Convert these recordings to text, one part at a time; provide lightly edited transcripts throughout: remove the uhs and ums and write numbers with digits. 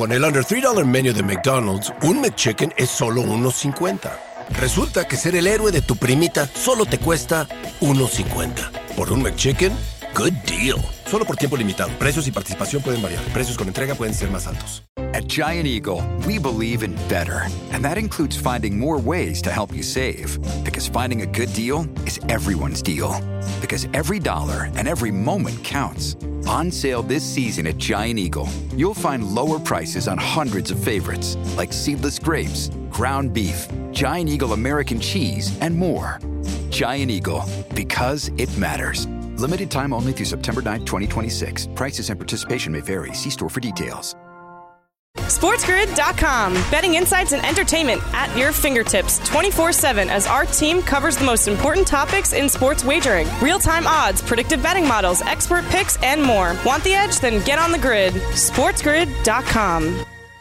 Con el Under $3 Menu de McDonald's, un McChicken es solo $1.50. Resulta que ser el héroe de tu primita solo te cuesta $1.50. Por un McChicken, good deal. Solo por tiempo limitado. Precios y participación pueden variar. Precios con entrega pueden ser más altos. At Giant Eagle, we believe in better. And that includes finding more ways to help you save. Because finding a good deal is everyone's deal. Because every dollar and every moment counts. On sale this season at Giant Eagle, you'll find lower prices on hundreds of favorites, like seedless grapes, ground beef, Giant Eagle American cheese, and more. Giant Eagle, because it matters. Limited time only through September 9th, 2026. Prices and participation may vary. See store for details. SportsGrid.com. Betting insights and entertainment at your fingertips 24/7 as our team covers the most important topics in sports wagering. Real-time odds, predictive betting models, expert picks, and more. Want the edge? Then get on the grid. SportsGrid.com.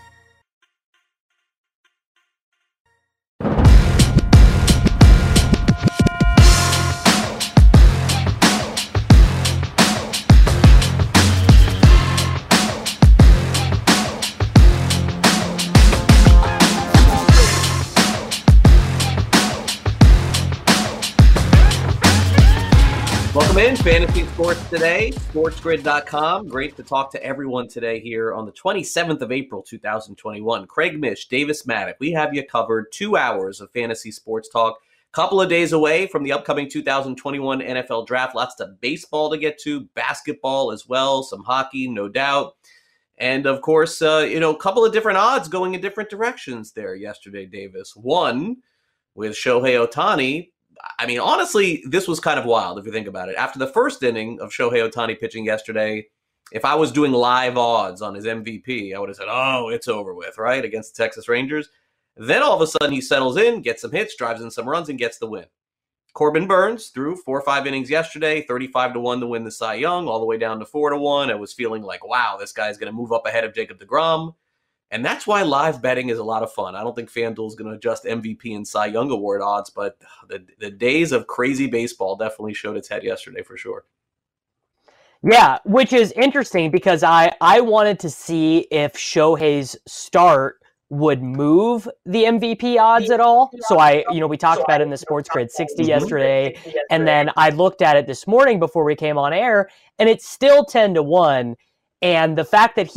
Welcome in, Fantasy Sports Today, SportsGrid.com. Great to talk to everyone today here on the 27th of April, 2021. Craig Mish, Davis Maddock, we have you covered 2 hours of fantasy sports talk. Couple of days away from the upcoming 2021 NFL Draft. Lots of baseball to get to, basketball as well, some hockey, no doubt. And, of course, a couple of different odds going in different directions there yesterday, Davis. One, with Shohei Ohtani. I mean, honestly, this was kind of wild if you think about it. After the first inning of Shohei Ohtani pitching yesterday, if I was doing live odds on his MVP, I would have said, oh, it's over with, right, against the Texas Rangers. Then all of a sudden he settles in, gets some hits, drives in some runs, and gets the win. Corbin Burns threw 4 or 5 innings yesterday, 35-1 to win the Cy Young, all the way down to 4-1. I was feeling like, wow, this guy's going to move up ahead of Jacob deGrom. And that's why live betting is a lot of fun. I don't think FanDuel is going to adjust MVP and Cy Young Award odds, but the days of crazy baseball definitely showed its head yesterday for sure. Yeah, which is interesting because I wanted to see if Shohei's start would move the MVP odds at all. So we talked about it in the Sports Grid 60 yesterday, and then I looked at it this morning before we came on air, and it's still 10-1. And the fact that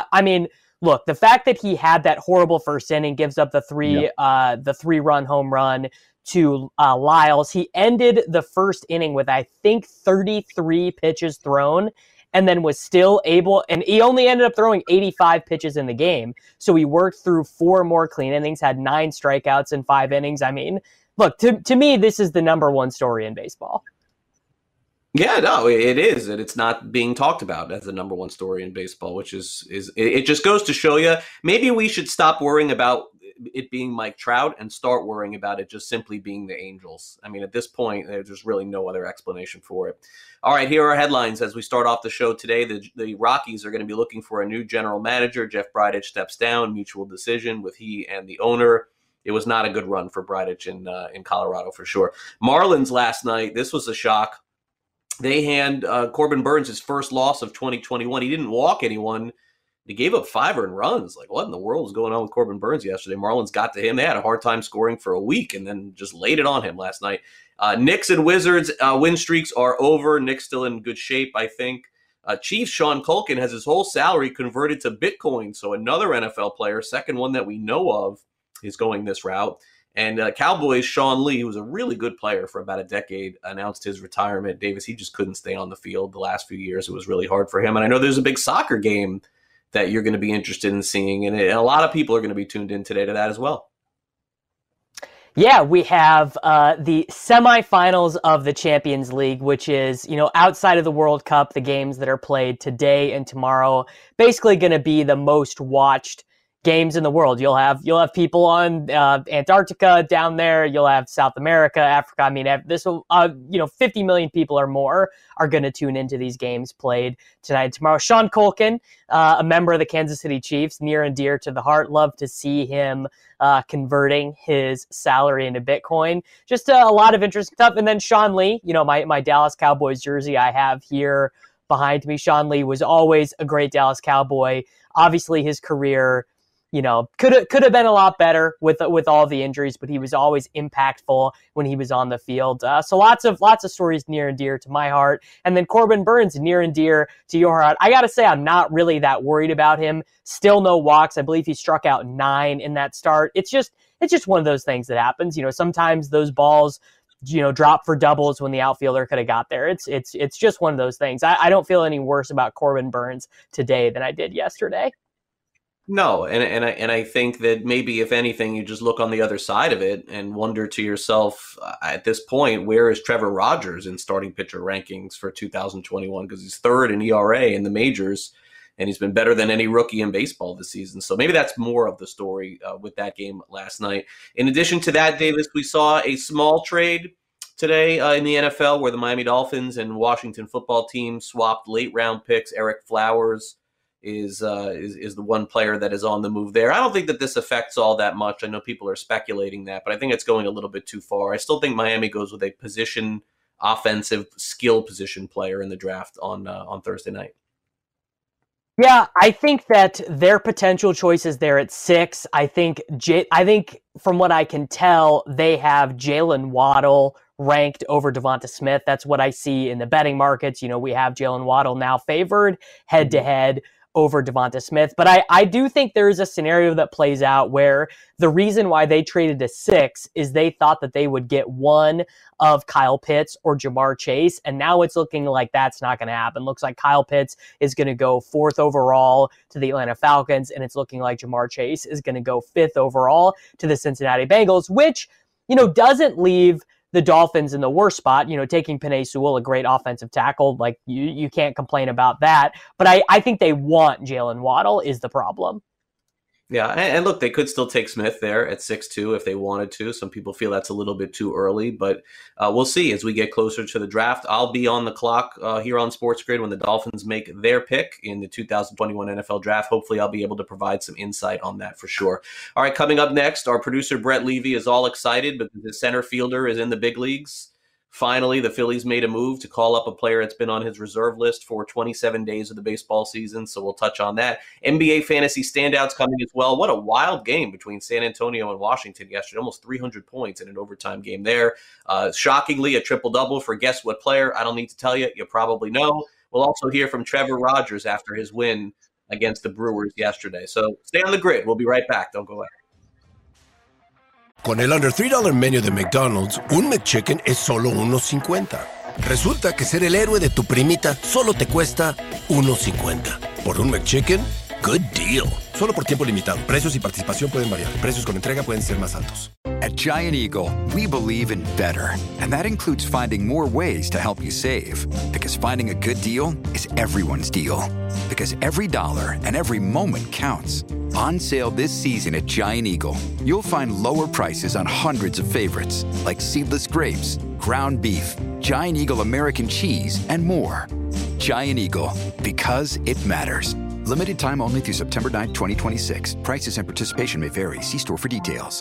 the fact that he had that horrible first inning, gives up the 3-run home run to Lyles. He ended the first inning with, I think, 33 pitches thrown, and then was still able, and he only ended up throwing 85 pitches in the game. So he worked through 4 more clean innings, had 9 strikeouts in 5 innings. I mean, look, to me, this is the number one story in baseball. Yeah, no, it is, and it's not being talked about as the number one story in baseball, which is it just goes to show you, maybe we should stop worrying about it being Mike Trout and start worrying about it just simply being the Angels. I mean, at this point, there's really no other explanation for it. All right, here are headlines as we start off the show today. The Rockies are going to be looking for a new general manager. Jeff Bridich steps down, mutual decision with he and the owner. It was not a good run for Bridich in Colorado for sure. Marlins last night, this was a shock. They hand Corbin Burns his first loss of 2021. He didn't walk anyone. He gave up 5 earned runs. Like, what in the world was going on with Corbin Burns yesterday? Marlins got to him. They had a hard time scoring for a week and then just laid it on him last night. Knicks and Wizards win streaks are over. Knicks still in good shape, I think. Chiefs Sean Culkin has his whole salary converted to Bitcoin. So another NFL player, second one that we know of, is going this route. And Cowboys, Sean Lee, who was a really good player for about a decade, announced his retirement. Davis, he just couldn't stay on the field the last few years. It was really hard for him. And I know there's a big soccer game that you're going to be interested in seeing. And a lot of people are going to be tuned in today to that as well. Yeah, we have the semifinals of the Champions League, which is, outside of the World Cup, the games that are played today and tomorrow, basically going to be the most watched games in the world. You'll have people on Antarctica down there. You'll have South America, Africa. I mean, this will 50 million people or more are going to tune into these games played tonight and tomorrow. Sean Culkin, a member of the Kansas City Chiefs, near and dear to the heart. Love to see him converting his salary into Bitcoin. Just a lot of interesting stuff. And then Sean Lee, my Dallas Cowboys jersey I have here behind me. Sean Lee was always a great Dallas Cowboy. Obviously, his career, could have been a lot better with all the injuries, but he was always impactful when he was on the field. So lots of stories near and dear to my heart. And then Corbin Burns, near and dear to your heart. I got to say, I'm not really that worried about him. Still no walks. I believe he struck out 9 in that start. It's just one of those things that happens. Sometimes those balls, drop for doubles when the outfielder could have got there. It's just one of those things. I don't feel any worse about Corbin Burns today than I did yesterday. No, and I think that maybe if anything, you just look on the other side of it and wonder to yourself at this point, where is Trevor Rogers in starting pitcher rankings for 2021? Because he's 3rd in ERA in the majors, and he's been better than any rookie in baseball this season. So maybe that's more of the story with that game last night. In addition to that, Davis, we saw a small trade today in the NFL where the Miami Dolphins and Washington football team swapped late round picks. Eric Flowers is the one player that is on the move there. I don't think that this affects all that much. I know people are speculating that, but I think it's going a little bit too far. I still think Miami goes with a offensive skill position player in the draft on Thursday night. Yeah, I think that their potential choice is there at 6. I think from what I can tell, they have Jalen Waddle ranked over Devonta Smith. That's what I see in the betting markets. We have Jalen Waddle now favored head-to-head over Devonta Smith. But I do think there is a scenario that plays out where the reason why they traded to 6 is they thought that they would get one of Kyle Pitts or Jamar Chase. And now it's looking like that's not going to happen. Looks like Kyle Pitts is going to go 4th overall to the Atlanta Falcons. And it's looking like Jamar Chase is going to go 5th overall to the Cincinnati Bengals, which, doesn't leave the Dolphins in the worst spot. Taking Penei Sewell, a great offensive tackle, like you can't complain about that. But I think they want Jalen Waddle is the problem. Yeah, and look, they could still take Smith there at 6'2" if they wanted to. Some people feel that's a little bit too early, but we'll see as we get closer to the draft. I'll be on the clock here on Sports Grid when the Dolphins make their pick in the 2021 NFL Draft. Hopefully, I'll be able to provide some insight on that for sure. All right, coming up next, our producer Brett Levy is all excited because the center fielder is in the big leagues. Finally, the Phillies made a move to call up a player that's been on his reserve list for 27 days of the baseball season, so we'll touch on that. NBA fantasy standouts coming as well. What a wild game between San Antonio and Washington yesterday. Almost 300 points in an overtime game there. Shockingly, a triple-double for guess what player? I don't need to tell you. You probably know. We'll also hear from Trevor Rogers after his win against the Brewers yesterday. So stay on the grid. We'll be right back. Don't go away. Con el Under $3 Menu de McDonald's, un McChicken es solo $1.50. Resulta que ser el héroe de tu primita solo te cuesta $1.50. Por un McChicken, good deal. Solo por tiempo limitado. Precios y participación pueden variar. Precios con entrega pueden ser más altos. At Giant Eagle, we believe in better. And that includes finding more ways to help you save. Because finding a good deal is everyone's deal. Because every dollar and every moment counts. On sale this season at Giant Eagle, you'll find lower prices on hundreds of favorites, like seedless grapes, ground beef, Giant Eagle American cheese, and more. Giant Eagle, because it matters. Limited time only through September 9, 2026. Prices and participation may vary. See store for details.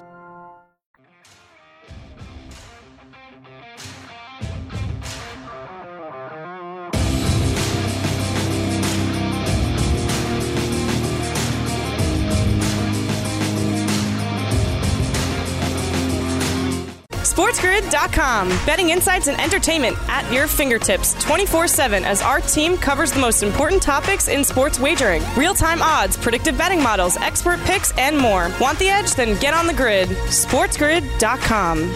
SportsGrid.com. Betting insights and entertainment at your fingertips 24/7 as our team covers the most important topics in sports wagering. Real-time odds, predictive betting models, expert picks, and more. Want the edge? Then get on the grid. SportsGrid.com.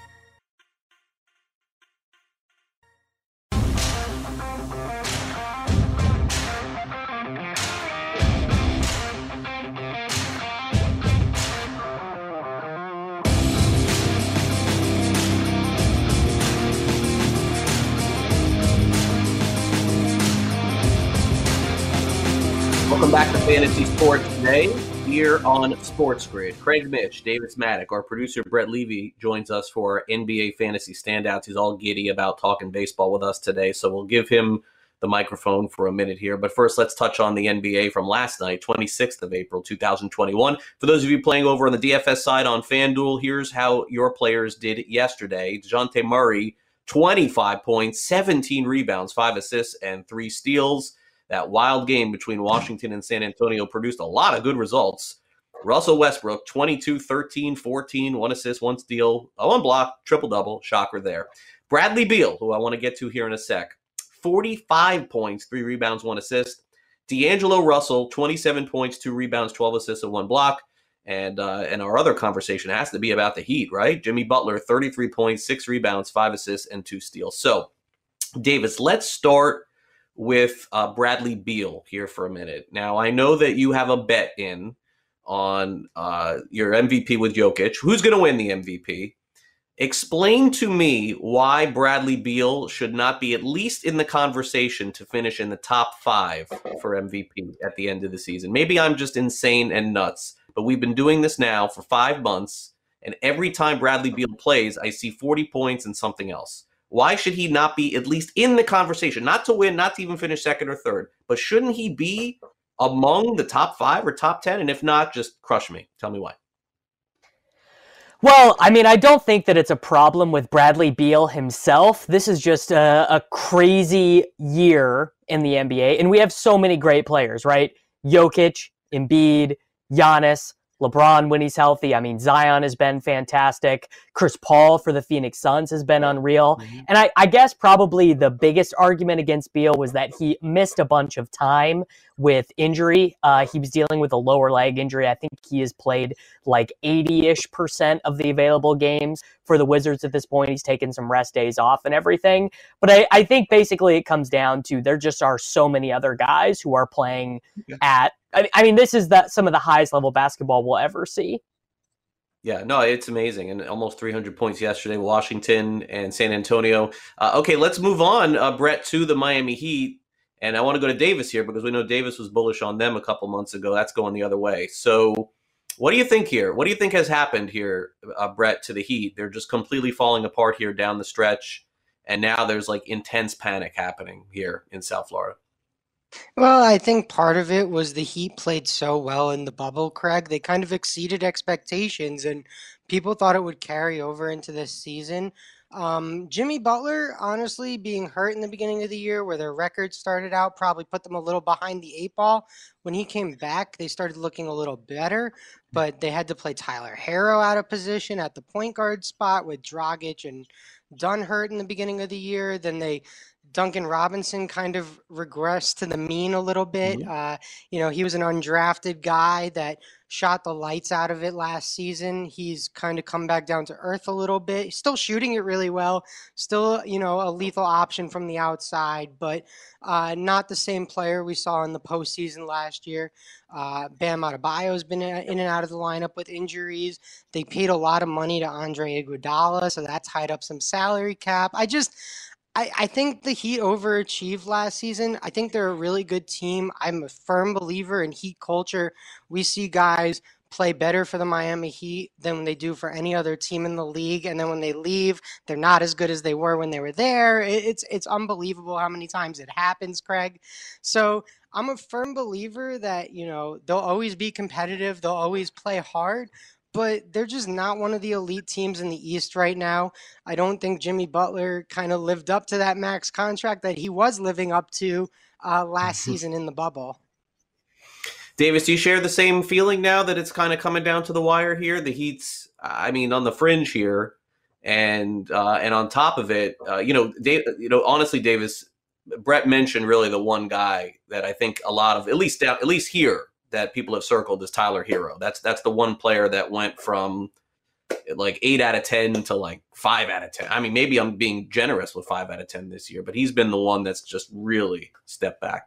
Welcome back to Fantasy Sports Today here on Sports Grid. Craig Mitch, Davis Maddock, our producer Brett Levy joins us for NBA Fantasy Standouts. He's all giddy about talking baseball with us today, so we'll give him the microphone for a minute here. But first, let's touch on the NBA from last night, 26th of April, 2021. For those of you playing over on the DFS side on FanDuel, here's how your players did yesterday. DeJounte Murray 25 points, 17 rebounds, 5 assists, and 3 steals. That wild game between Washington and San Antonio produced a lot of good results. Russell Westbrook, 22, 13, 14, 1 assist, 1 steal, 1 block, triple-double, shocker there. Bradley Beal, who I want to get to here in a sec, 45 points, 3 rebounds, 1 assist. D'Angelo Russell, 27 points, 2 rebounds, 12 assists, and 1 block. And our other conversation has to be about the Heat, right? Jimmy Butler, 33 points, 6 rebounds, 5 assists, and 2 steals. So, Davis, let's start with Bradley Beal here for a minute. Now, I know that you have a bet in on your MVP with Jokic. Who's going to win the MVP? Explain to me why Bradley Beal should not be at least in the conversation to finish in the top 5 for MVP at the end of the season. Maybe I'm just insane and nuts, but we've been doing this now for 5 months, and every time Bradley Beal plays, I see 40 points and something else. Why should he not be at least in the conversation? Not to win, not to even finish second or third, but shouldn't he be among the top 5 or top 10? And if not, just crush me. Tell me why. Well, I mean, I don't think that it's a problem with Bradley Beal himself. This is just a crazy year in the NBA, and we have so many great players, right? Jokic, Embiid, Giannis, LeBron when he's healthy. I mean, Zion has been fantastic. Chris Paul for the Phoenix Suns has been unreal. Mm-hmm. And I guess probably the biggest argument against Beal was that he missed a bunch of time with injury. He was dealing with a lower leg injury. I think he has played like 80-ish% of the available games for the Wizards at this point. He's taken some rest days off and everything. But I think basically it comes down to there just are so many other guys who are playing at, I mean, this is some of the highest level basketball we'll ever see. Yeah, no, it's amazing. And almost 300 points yesterday, Washington and San Antonio. Okay, let's move on, Brett, to the Miami Heat. And I want to go to Davis here because we know Davis was bullish on them a couple months ago. That's going the other way. So what do you think here? What do you think has happened here, Brett, to the Heat? They're just completely falling apart here down the stretch. And now there's like intense panic happening here in South Florida. Well, I think part of it was the Heat played so well in the bubble, Craig. They kind of exceeded expectations, and people thought it would carry over into this season. Jimmy Butler, honestly, being hurt in the beginning of the year where their record started out, probably put them a little behind the 8 ball. When he came back, they started looking a little better, but they had to play Tyler Herro out of position at the point guard spot with Dragic and Dunn hurt in the beginning of the year. Then Duncan Robinson kind of regressed to the mean a little bit. Mm-hmm. He was an undrafted guy that shot the lights out of it last season. He's kind of come back down to earth a little bit. He's still shooting it really well. Still, a lethal option from the outside, but not the same player we saw in the postseason last year. Bam Adebayo's been in and out of the lineup with injuries. They paid a lot of money to Andre Iguodala, so that tied up some salary cap. I think the Heat overachieved last season. I think they're a really good team. I'm a firm believer in Heat culture. We see guys play better for the Miami Heat than they do for any other team in the league. And then when they leave, they're not as good as they were when they were there. It's unbelievable how many times it happens, Craig. So I'm a firm believer that, they'll always be competitive. They'll always play hard. But they're just not one of the elite teams in the East right now. I don't think Jimmy Butler kind of lived up to that max contract that he was living up to last season in the bubble. Davis, do you share the same feeling now that it's kind of coming down to the wire here? The Heat's, on the fringe here, and on top of it, honestly, Davis, Brett mentioned really the one guy that I think a lot of, at least here, that people have circled is Tyler Herro. That's the one player that went from like 8 out of 10 to like 5 out of 10. I mean, maybe I'm being generous with 5 out of 10 this year, but he's been the one that's just really stepped back.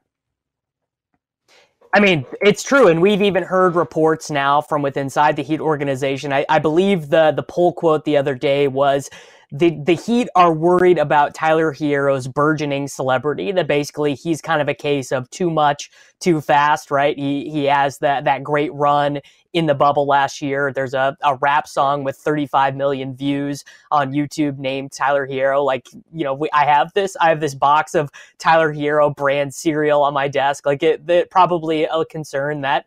I mean, it's true, and we've even heard reports now from inside the Heat organization. I believe the poll quote the other day was the Heat are worried about Tyler Herro's burgeoning celebrity, that basically he's kind of a case of too much, too fast, right? He has that great run in the bubble last year. There's a rap song with 35 million views on YouTube named Tyler Herro. I have this box of Tyler Herro brand cereal on my desk. It probably a concern that,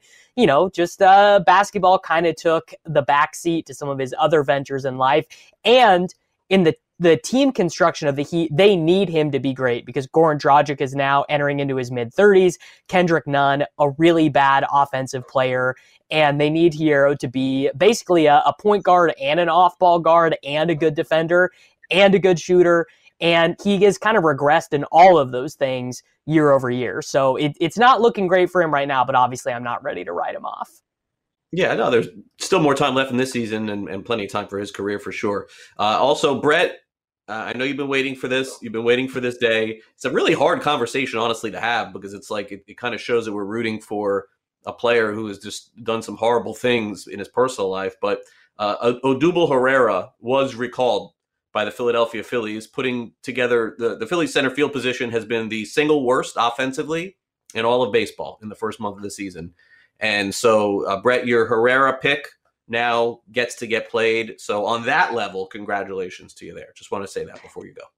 basketball kind of took the backseat to some of his other ventures in life. And in the the team construction of the Heat, they need him to be great because Goran Dragic is now entering into his mid-30s. Kendrick Nunn, a really bad offensive player, and they need Hierro to be basically a point guard and an off-ball guard and a good defender and a good shooter. And he has kind of regressed in all of those things year over year. So it's not looking great for him right now, but obviously I'm not ready to write him off. Yeah, no, there's still more time left in this season and plenty of time for his career for sure. Also, Brett, I know you've been waiting for this. You've been waiting for this day. It's a really hard conversation, honestly, to have because it's like it kind of shows that we're rooting for a player who has just done some horrible things in his personal life. But Odubel Herrera was recalled by the Philadelphia Phillies, putting together the Phillies center field position has been the single worst offensively in all of baseball in the first month of the season. And so, Brett, your Herrera pick now gets to get played. So on that level, congratulations to you there. Just want to say that before you go.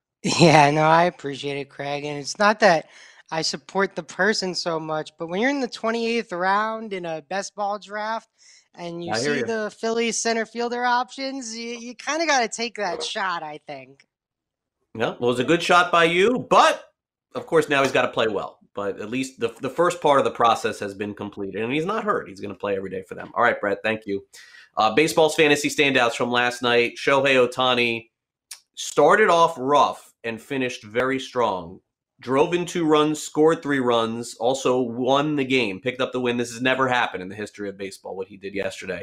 Yeah, no, I appreciate it, Craig. And it's not that I support the person so much, but when you're in the 28th round in a best ball draft and you see the Phillies center fielder options, you kind of got to take that shot, I think. Yeah, well, it was a good shot by you, but of course now he's got to play well. But at least the first part of the process has been completed, and he's not hurt. He's going to play every day for them. All right, Brett, thank you. Baseball's fantasy standouts from last night. Shohei Ohtani started off rough and finished very strong. Drove in 2 runs, scored 3 runs, also won the game, picked up the win. This has never happened in the history of baseball, what he did yesterday.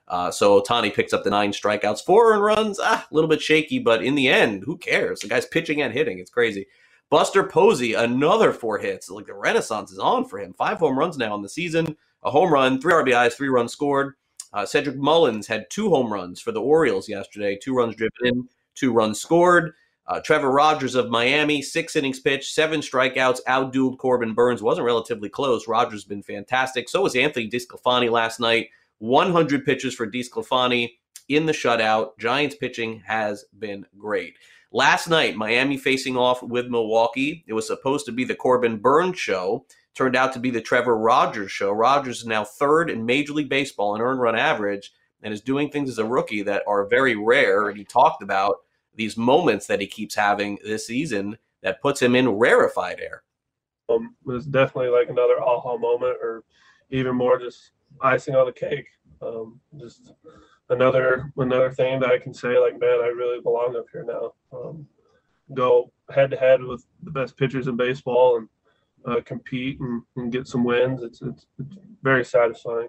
So Ohtani picks up the 9 strikeouts, 4 earned runs, a little bit shaky, but in the end, who cares? The guy's pitching and hitting. It's crazy. Buster Posey, another 4 hits. Like the renaissance is on for him. 5 home runs now in the season. A home run, 3 RBIs, 3 runs scored. Cedric Mullins had 2 home runs for the Orioles yesterday. 2 runs driven in, 2 runs scored. Trevor Rogers of Miami, 6 innings pitched, 7 strikeouts, outdueled Corbin Burns. Wasn't relatively close. Rogers has been fantastic. So was Anthony DeSclafani last night. 100 pitches for DeSclafani in the shutout. Giants pitching has been great. Last night, Miami facing off with Milwaukee. It was supposed to be the Corbin Burns show. Turned out to be the Trevor Rogers show. Rogers is now 3rd in Major League Baseball in earned run average and is doing things as a rookie that are very rare. And he talked about these moments that he keeps having this season that puts him in rarefied air. It was definitely like another aha moment or even more just icing on the cake. Just another thing that I can say, like, man, I really belong up here now. Go head-to-head with the best pitchers in baseball and compete and get some wins. It's very satisfying.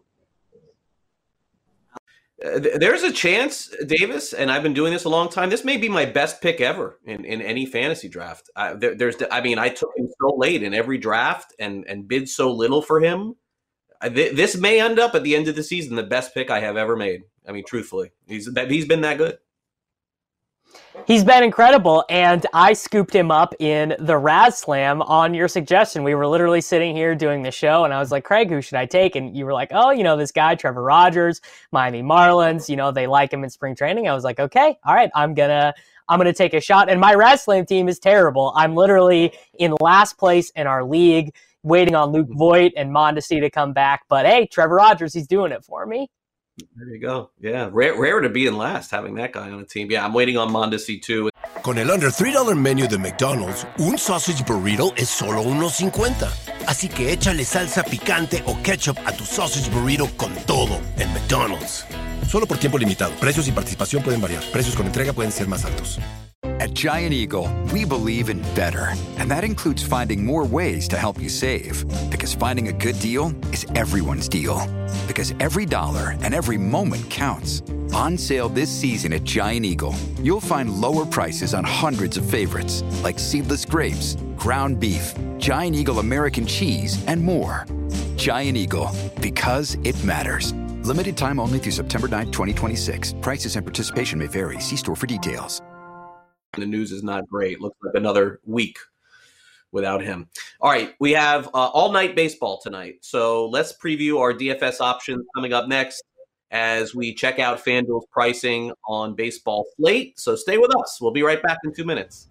There's a chance, Davis, and I've been doing this a long time, this may be my best pick ever in any fantasy draft. I took him so late in every draft and bid so little for him. This may end up at the end of the season the best pick I have ever made. I mean, truthfully, he's been that good. He's been incredible, and I scooped him up in the Raz Slam on your suggestion. We were literally sitting here doing the show, and I was like, Craig, who should I take? And you were like, oh, this guy, Trevor Rogers, Miami Marlins, they like him in spring training. I was like, okay, all right, I'm gonna take a shot. And my Raz Slam team is terrible. I'm literally in last place in our league, waiting on Luke Voit and Mondesi to come back. But hey, Trevor Rogers, he's doing it for me. There you go. Yeah, rare to be in last, having that guy on a team. Yeah, I'm waiting on Mondesi too. Con el under $3 menu de McDonald's, un sausage burrito es solo $1.50. Así que échale salsa picante o ketchup a tu sausage burrito con todo en McDonald's. Solo por tiempo limitado. Precios y participación pueden variar. Precios con entrega pueden ser más altos. At Giant Eagle, we believe in better. And that includes finding more ways to help you save. Because finding a good deal is everyone's deal. Because every dollar and every moment counts. On sale this season at Giant Eagle, you'll find lower prices on hundreds of favorites, like seedless grapes, ground beef, Giant Eagle American cheese, and more. Giant Eagle, because it matters. Limited time only through September 9, 2026. Prices and participation may vary. See store for details. The news is not great. Looks like another week without him. All right, we have all-night baseball tonight. So let's preview our DFS options coming up next as we check out FanDuel's pricing on baseball slate. So stay with us. We'll be right back in 2 minutes.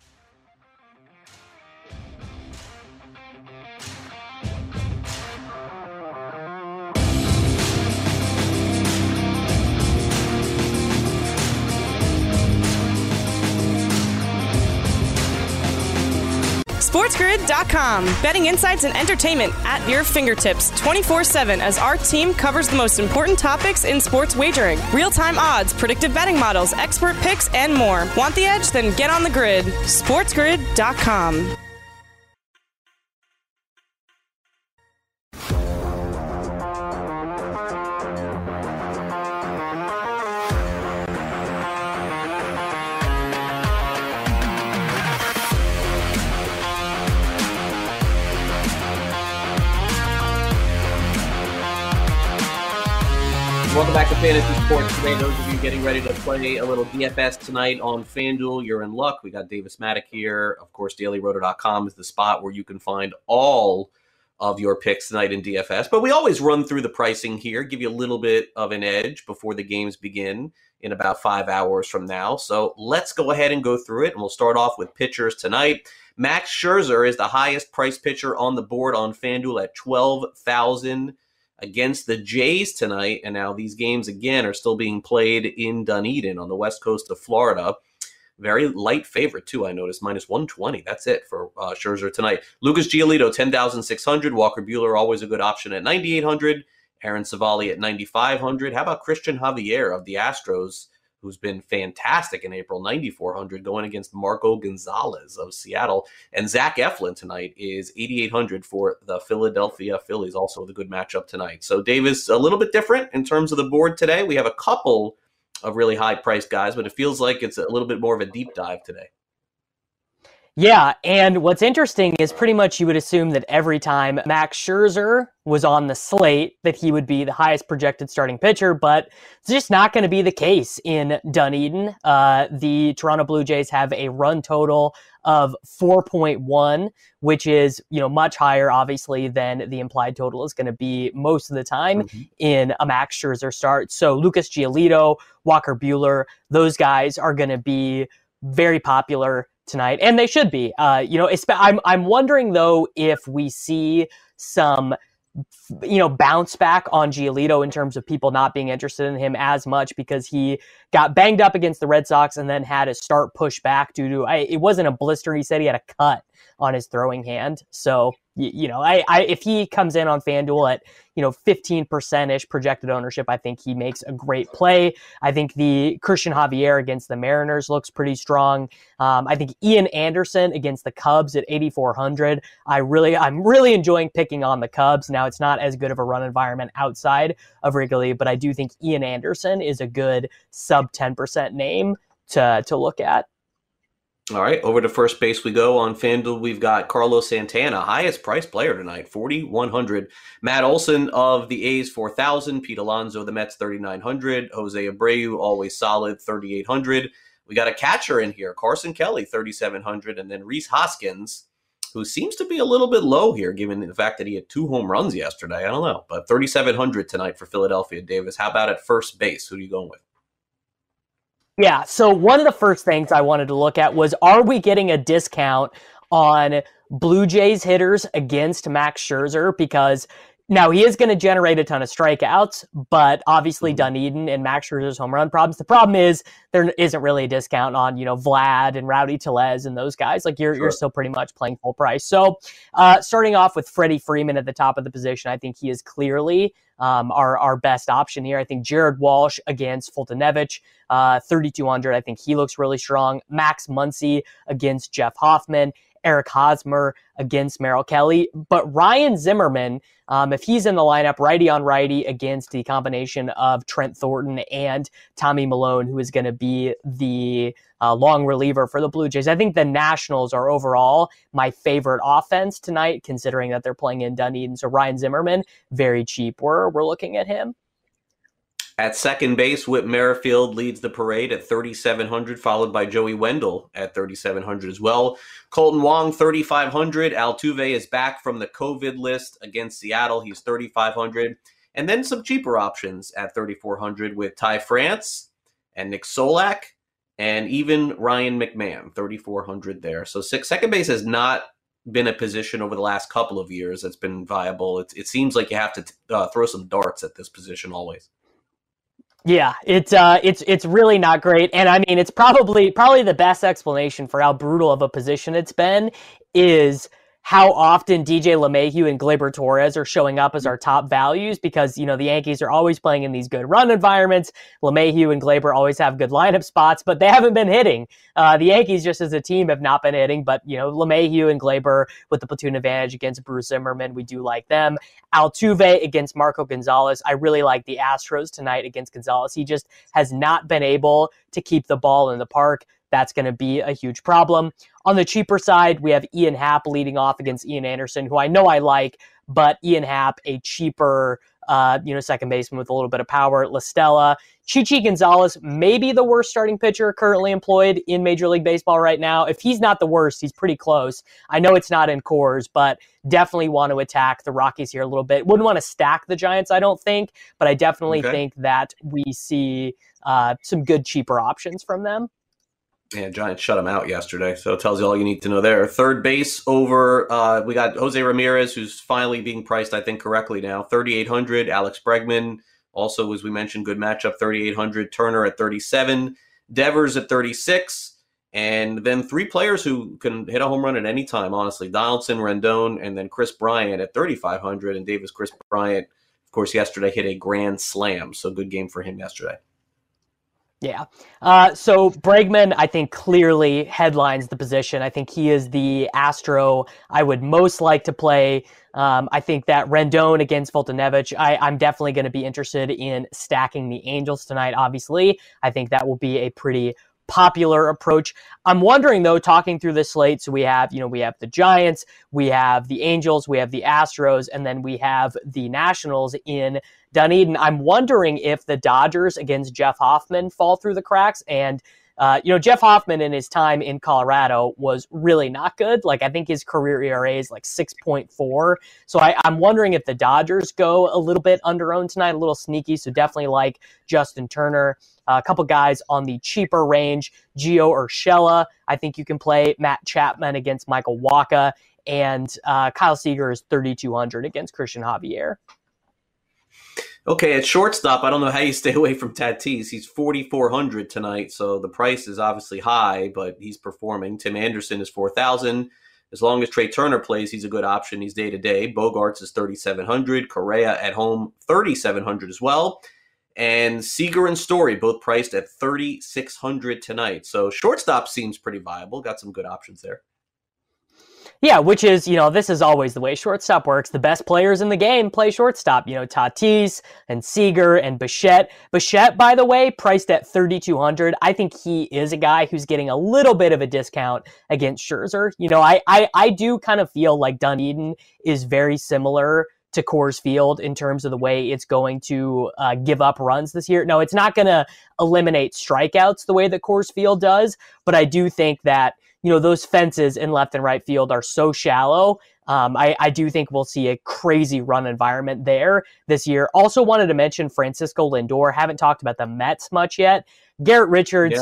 SportsGrid.com. Betting insights and entertainment at your fingertips 24/7 as our team covers the most important topics in sports wagering. Real-time odds, predictive betting models, expert picks, and more. Want the edge? Then get on the grid. SportsGrid.com. Welcome back to Fantasy Sports Today. Those of you getting ready to play a little DFS tonight on FanDuel, you're in luck. We got Davis Maddock here. Of course, DailyRoto.com is the spot where you can find all of your picks tonight in DFS. But we always run through the pricing here, give you a little bit of an edge before the games begin in about 5 hours from now. So let's go ahead and go through it, and we'll start off with pitchers tonight. Max Scherzer is the highest priced pitcher on the board on FanDuel at $12,000 against the Jays tonight. And now these games, again, are still being played in Dunedin on the west coast of Florida. Very light favorite, too, I noticed, minus 120. That's it for Scherzer tonight. Lucas Giolito, 10,600. Walker Buehler, always a good option at 9,800. Aaron Savali at 9,500. How about Christian Javier of the Astros, who's been fantastic in April, 9,400, going against Marco Gonzalez of Seattle. And Zach Eflin tonight is 8,800 for the Philadelphia Phillies, also the good matchup tonight. So Davis, a little bit different in terms of the board today. We have a couple of really high-priced guys, but it feels like it's a little bit more of a deep dive today. Yeah, and what's interesting is pretty much you would assume that every time Max Scherzer was on the slate that he would be the highest projected starting pitcher, but it's just not going to be the case in Dunedin. The Toronto Blue Jays have a run total of 4.1, which is, much higher, obviously, than the implied total is going to be most of the time in a Max Scherzer start. So Lucas Giolito, Walker Buehler, those guys are going to be very popular tonight, and they should be. I'm wondering though if we see some, bounce back on Giolito in terms of people not being interested in him as much because he got banged up against the Red Sox and then had his start pushed back due to it wasn't a blister. He said he had a cut on his throwing hand. So if he comes in on FanDuel at 15% projected ownership, I think he makes a great play. I think the Christian Javier against the Mariners looks pretty strong. I think Ian Anderson against the Cubs at 8,400. I'm really enjoying picking on the Cubs. Now it's not as good of a run environment outside of Wrigley, but I do think Ian Anderson is a good sub 10% name to look at. All right, over to first base we go. On FanDuel, we've got Carlos Santana, highest priced player tonight, 4,100. Matt Olson of the A's, 4,000. Pete Alonso of the Mets, 3,900. Jose Abreu, always solid, 3,800. We got a catcher in here, Carson Kelly, 3,700. And then Rhys Hoskins, who seems to be a little bit low here, given the fact that he had 2 home runs yesterday. I don't know, but 3,700 tonight for Philadelphia. Davis, how about at first base? Who are you going with? Yeah, so one of the first things I wanted to look at was, are we getting a discount on Blue Jays hitters against Max Scherzer? Because now he is going to generate a ton of strikeouts, but obviously Dunedin and Max Scherzer's home run problems. The problem is there isn't really a discount on, Vlad and Rowdy Tellez and those guys. Like you're still pretty much playing full price. So starting off with Freddie Freeman at the top of the position, I think he is clearly our best option here. I think Jared Walsh against Fultonevich, 3,200. I think he looks really strong. Max Muncy against Jeff Hoffman. Eric Hosmer against Merrill Kelly. But Ryan Zimmerman, if he's in the lineup, righty on righty against the combination of Trent Thornton and Tommy Malone, who is going to be the long reliever for the Blue Jays. I think the Nationals are overall my favorite offense tonight, considering that they're playing in Dunedin. So Ryan Zimmerman, very cheap. We're looking at him. At second base, Whit Merrifield leads the parade at 3,700, followed by Joey Wendell at 3,700 as well. Colton Wong, 3,500. Altuve is back from the COVID list against Seattle. He's 3,500. And then some cheaper options at 3,400 with Ty France and Nick Solak and even Ryan McMahon, 3,400 there. So second base has not been a position over the last couple of years that's been viable. It seems like you have to throw some darts at this position always. Yeah, it's really not great, and I mean it's probably the best explanation for how brutal of a position it's been is how often DJ LeMahieu and Gleyber Torres are showing up as our top values because, the Yankees are always playing in these good run environments. LeMahieu and Gleyber always have good lineup spots, but they haven't been hitting. The Yankees just as a team have not been hitting, but, LeMahieu and Gleyber with the platoon advantage against Bruce Zimmerman, we do like them. Altuve against Marco Gonzalez. I really like the Astros tonight against Gonzalez. He just has not been able to keep the ball in the park. That's going to be a huge problem. On the cheaper side, we have Ian Happ leading off against Ian Anderson, who I know I like, but Ian Happ, a cheaper, second baseman with a little bit of power. La Stella. Chichi Gonzalez may be the worst starting pitcher currently employed in Major League Baseball right now. If he's not the worst, he's pretty close. I know it's not in Coors, but definitely want to attack the Rockies here a little bit. Wouldn't want to stack the Giants, I don't think, but I definitely think that we see some good cheaper options from them. Yeah, Giants shut him out yesterday, so it tells you all you need to know there. Third base over, we got Jose Ramirez, who's finally being priced, I think, correctly now. 3,800. Alex Bregman, also, as we mentioned, good matchup, 3,800. Turner at 37. Devers at 36. And then three players who can hit a home run at any time, honestly. Donaldson, Rendon, and then Chris Bryant at 3,500. And Davis Chris Bryant, of course, yesterday hit a grand slam, so good game for him yesterday. Yeah. So Bregman, I think, clearly headlines the position. I think he is the Astro I would most like to play. I think that Rendon against Foltynewicz, I'm definitely going to be interested in stacking the Angels tonight, obviously. I think that will be a pretty popular approach. I'm wondering, though, talking through this slate, so we have the Giants, we have the Angels, we have the Astros, and then we have the Nationals in Dunedin. I'm wondering if the Dodgers against Jeff Hoffman fall through the cracks. And, Jeff Hoffman in his time in Colorado was really not good. Like, I think his career ERA is like 6.4. So I'm wondering if the Dodgers go a little bit under-owned tonight, a little sneaky. So definitely like Justin Turner. A couple guys on the cheaper range, Gio Urshela. I think you can play Matt Chapman against Michael Wacha. And Kyle Seager is 3,200 against Christian Javier. Okay, at shortstop, I don't know how you stay away from Tatis. He's 4,400 tonight, so the price is obviously high, but he's performing. Tim Anderson is 4,000. As long as Trey Turner plays, he's a good option. He's day-to-day. Bogarts is 3,700. Correa at home, 3,700 as well. And Seager and Story both priced at 3,600 tonight. So shortstop seems pretty viable. Got some good options there. Yeah, which is, this is always the way shortstop works. The best players in the game play shortstop. Tatis and Seager and Bichette. Bichette, by the way, priced at 3,200. I think he is a guy who's getting a little bit of a discount against Scherzer. I do kind of feel like Dunedin is very similar to Coors Field in terms of the way it's going to give up runs this year. No, it's not going to eliminate strikeouts the way that Coors Field does, but I do think that those fences in left and right field are so shallow. I do think we'll see a crazy run environment there this year. Also wanted to mention Francisco Lindor. Haven't talked about the Mets much yet. Garrett Richards,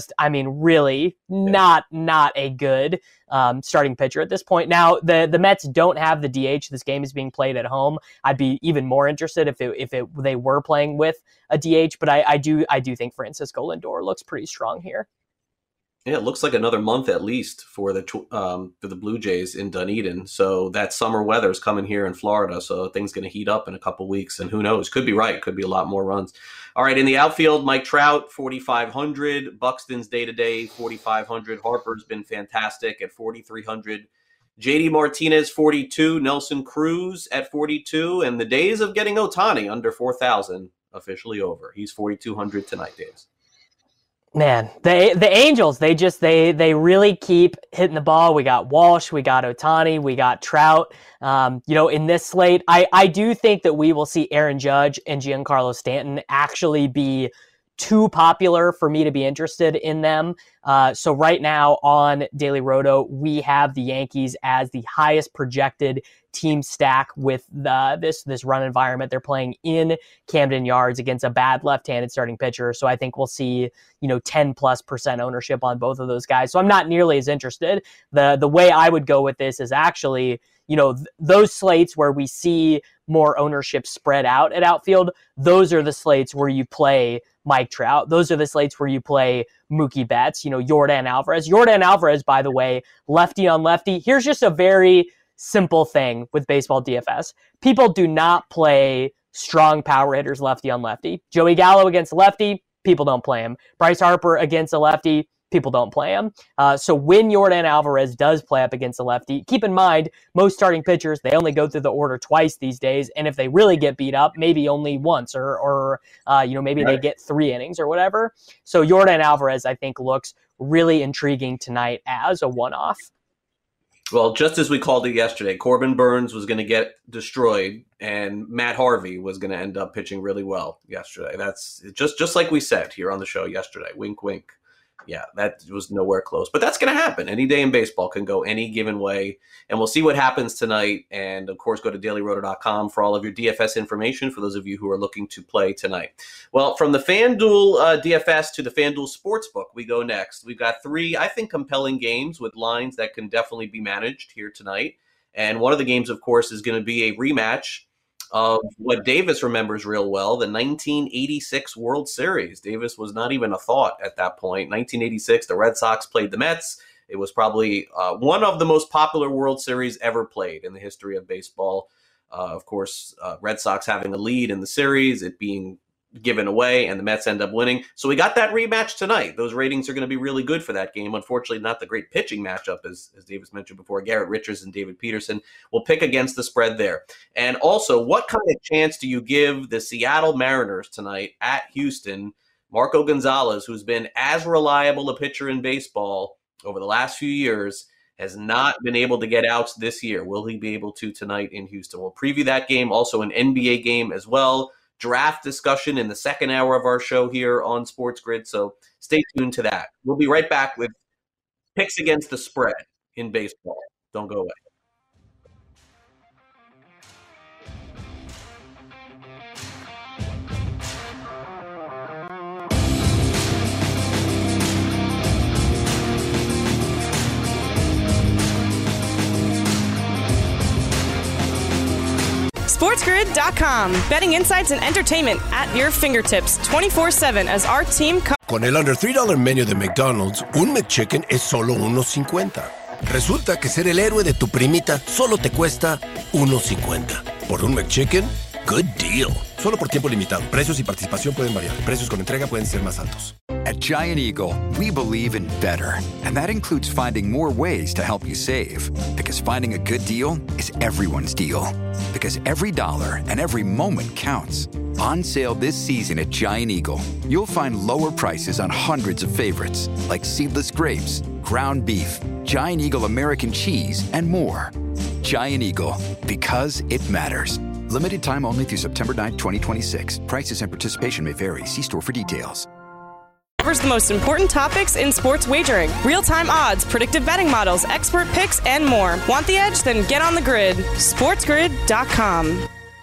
really not a good starting pitcher at this point. Now, the Mets don't have the DH. This game is being played at home. I'd be even more interested if they were playing with a DH, but I do think Francisco Lindor looks pretty strong here. Yeah, it looks like another month at least for the Blue Jays in Dunedin. So that summer weather is coming here in Florida. So things going to heat up in a couple weeks, and who knows? Could be right. Could be a lot more runs. All right, in the outfield, Mike Trout 4,500. Buxton's day-to-day 4,500. Harper's been fantastic at 4,300. JD Martinez 42. Nelson Cruz at 42, and the days of getting Ohtani under 4,000 officially over. He's 4,200 tonight, Davis. Man, the Angels, they really keep hitting the ball. We got Walsh, we got Ohtani, we got Trout. In this slate, I do think that we will see Aaron Judge and Giancarlo Stanton actually be too popular for me to be interested in them. So right now on Daily Roto, we have the Yankees as the highest projected team stack with this run environment. They're playing in Camden Yards against a bad left-handed starting pitcher. So I think we'll see, 10+% ownership on both of those guys. So I'm not nearly as interested. The way I would go with this is actually, those slates where we see more ownership spread out at outfield, those are the slates where you play Mike Trout. Those are the slates where you play Mookie Betts, Yordan Alvarez. Yordan Alvarez, by the way, lefty on lefty. Here's just a very simple thing with baseball DFS. People do not play strong power hitters lefty on lefty. Joey Gallo against a lefty, people don't play him. Bryce Harper against a lefty, people don't play him. So when Yordan Alvarez does play up against a lefty, keep in mind, most starting pitchers, they only go through the order twice these days. And if they really get beat up, maybe only once or maybe they get 3 innings or whatever. So Yordan Alvarez, I think, looks really intriguing tonight as a one-off. Well, just as we called it yesterday, Corbin Burns was going to get destroyed and Matt Harvey was going to end up pitching really well yesterday. That's just like we said here on the show yesterday. Wink, wink. Yeah, that was nowhere close. But that's going to happen. Any day in baseball can go any given way. And we'll see what happens tonight. And, of course, go to dailyroto.com for all of your DFS information for those of you who are looking to play tonight. Well, from the FanDuel DFS to the FanDuel Sportsbook, we go next. We've got 3, I think, compelling games with lines that can definitely be managed here tonight. And one of the games, of course, is going to be a rematch of what Davis remembers real well, the 1986 World Series. Davis was not even a thought at that point. 1986, the Red Sox played the Mets. It was probably one of the most popular World Series ever played in the history of baseball. Of course, Red Sox having the lead in the series, it being given away, and the Mets end up winning. So we got that rematch tonight. Those ratings are going to be really good for that game. Unfortunately, not the great pitching matchup, as Davis mentioned before. Garrett Richards and David Peterson will pick against the spread there. And also, what kind of chance do you give the Seattle Mariners tonight at Houston? Marco Gonzalez, who's been as reliable a pitcher in baseball over the last few years, has not been able to get outs this year. Will he be able to tonight in Houston? We'll preview that game, also an NBA game as well. Draft discussion in the second hour of our show here on Sports Grid, so stay tuned to that. We'll be right back with picks against the spread in baseball. Don't go away. SportsGrid.com. Betting insights and entertainment at your fingertips 24/7 as our team Con el Under $3 Menu de McDonald's, un McChicken es solo $1.50. Resulta que ser el héroe de tu primita solo te cuesta $1.50. Por un McChicken, good deal. Solo por tiempo limitado. Precios y participación pueden variar. Precios con entrega pueden ser más altos. At Giant Eagle, we believe in better. And that includes finding more ways to help you save. Because finding a good deal is everyone's deal. Because every dollar and every moment counts. On sale this season at Giant Eagle, you'll find lower prices on hundreds of favorites, like seedless grapes, ground beef, Giant Eagle American cheese, and more. Giant Eagle, because it matters. Limited time only through September 9, 2026. Prices and participation may vary. See store for details. covers the most important topics in sports wagering. Real-time odds, predictive betting models, expert picks, and more. Want the edge? Then get on the grid. SportsGrid.com.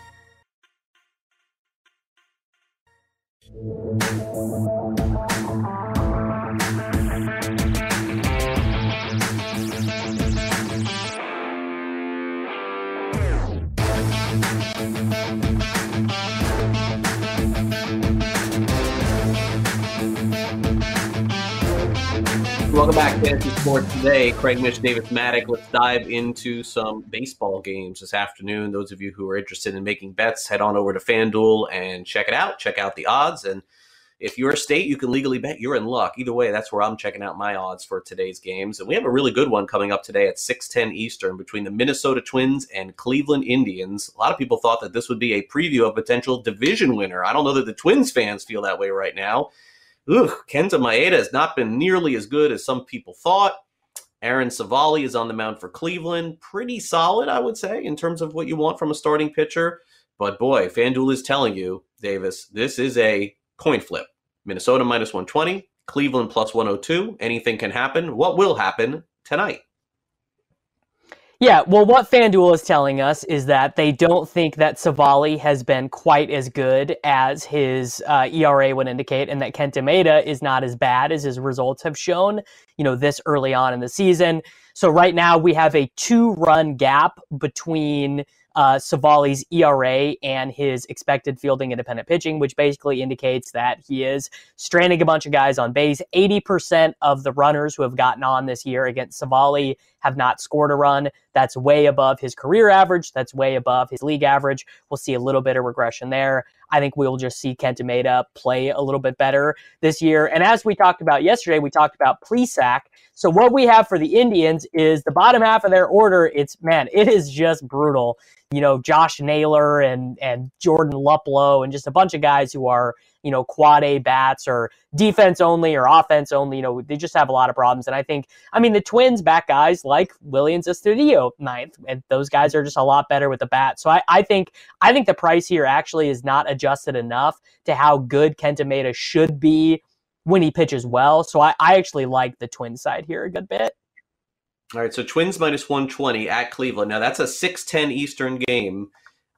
Welcome back to Fantasy Sports Today. Craig Mish, Davis Maddock. Let's dive into some baseball games this afternoon. Those of you who are interested in making bets, head on over to FanDuel and check it out. Check out the odds. And if you're a state you can legally bet, you're in luck. Either way, that's where I'm checking out my odds for today's games. And we have a really good one coming up today at 6:10 Eastern between the Minnesota Twins and Cleveland Indians. A lot of people thought that this would be a preview of a potential division winner. I don't know that the Twins fans feel that way right now. Kenta Maeda has not been nearly as good as some people thought. Aaron Savali is on the mound for Cleveland. Pretty solid, I would say, in terms of what you want from a starting pitcher. But boy, FanDuel is telling you, Davis, this is a coin flip. Minnesota minus 120, Cleveland plus 102. Anything can happen. What will happen tonight? Yeah, well, what FanDuel is telling us is that they don't think that Savali has been quite as good as his ERA would indicate, and that Kenta Maeda is not as bad as his results have shown, this early on in the season. So right now we have a 2-run gap between Savali's ERA and his expected fielding independent pitching, which basically indicates that he is stranding a bunch of guys on base. 80% of the runners who have gotten on this year against Savali have not scored a run. That's way above his career average. That's way above his league average. We'll see a little bit of regression there. I think we'll just see Kenta Maeda play a little bit better this year. And as we talked about yesterday, we talked about Plesac. So what we have for the Indians is the bottom half of their order. It is just brutal. Josh Naylor and Jordan Luplow and just a bunch of guys who are, quad A bats or defense only or offense only. They just have a lot of problems. And the Twins back guys like Willians Astudillo ninth, and those guys are just a lot better with the bat. So I think the price here actually is not adjusted enough to how good Kenta Maeda should be when he pitches well. So I actually like the Twins side here a good bit. All right, so Twins minus 120 at Cleveland. Now, that's a 6:10 Eastern game,